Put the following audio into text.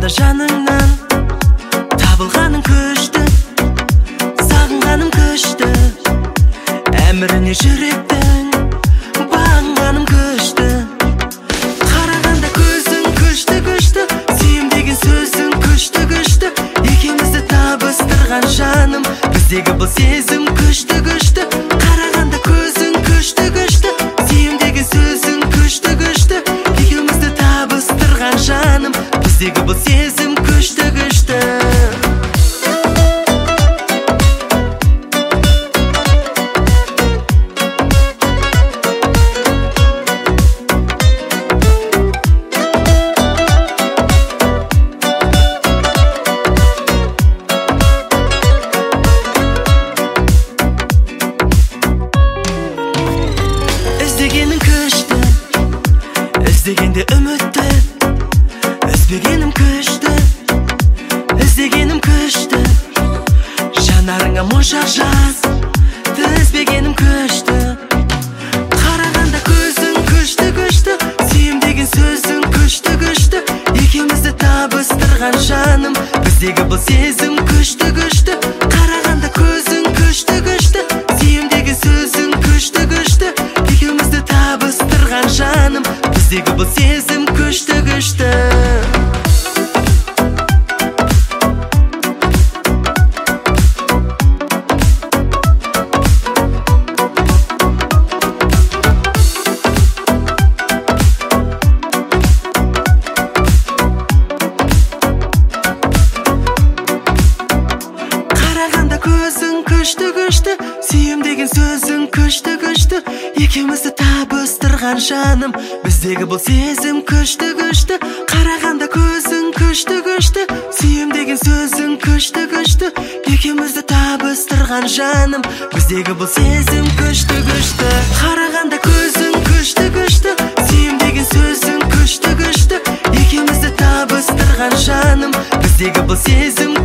Сені жаныңнан табылғаның күшті, сағынғаным күшті, әміріне жүректің бағынғаным күшті. Қарағанда көзің күшті, сүйем деген сөзің күшті, екеумізді табыстырған жаным, біздегі бұл сезім күшті. Қарағанда көзің күшті, сүйем деген сөзің күшті, екеумізді табыстырған жаным, біздегі бұл сезім күшті. Іздегенің күшті, іздегенде үмітті, үзбегенім күшті, іздегенім күшті, жанарыңа моншақ жаз, үзбегенім күшті. Қарағанда көзің күшті, сүйем деген сөзің күшті, екеумізді табыстырған жаным, біздегі бұл сезім күшті. Қарағанда көзің күшті, сүйем деген сөзің күшті, екеумізді табыстырған жаным, біздегі бұл сезім күшті. Қарағанда көзің күшті, сүйем деген сөзің күшті, екеумізді табыстырған жаным, біздегі бұл сезім күшті. Қарағанда көзің күшті, сүйем деген сөзің күшті, екеумізді табыстырған жаным, біздегі бұл сезім күшті. Қарағанда көзің күшті, сүйем деген сөзің күшті, екеумізді табыстырған жаным, біздегі бұл сезім